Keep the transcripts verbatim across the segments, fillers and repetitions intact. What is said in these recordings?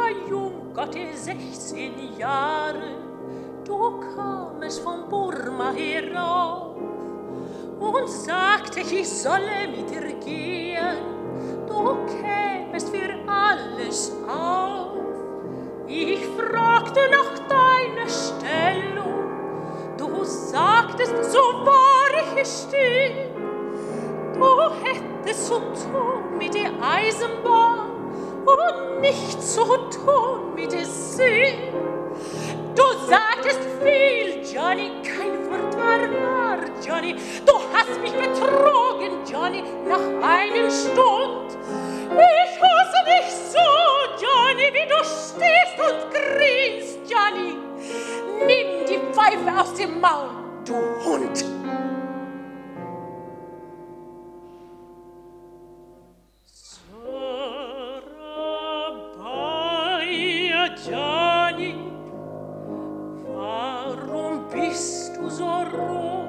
war jung, Gott, sechzehn Jahre, du kamest von Burma herauf und sagte, ich solle mit dir gehen, du kämest für alles auf. Ich fragte nach deiner Stellung, du sagtest, so wahr ich stehe, du hättest zu tun mit der Eisenbahn und nicht zu tun mit der See. Du sagtest viel, Johnny, kein Wort war wahr, Johnny. Du hast mich betrogen, Johnny, nach einer Stunde. Ich hasse dich so, Johnny, wie du stehst und grinst, Johnny. Nimm die Pfeife aus dem Maul, du Hund. Johnny, warum bist du so roh?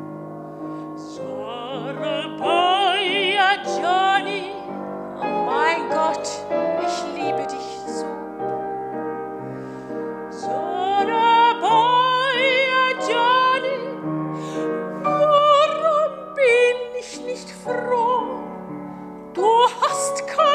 Sarabaya, Johnny, oh mein Gott, ich liebe dich so. Sarabaya, Johnny, warum bin ich nicht froh? Du hast keine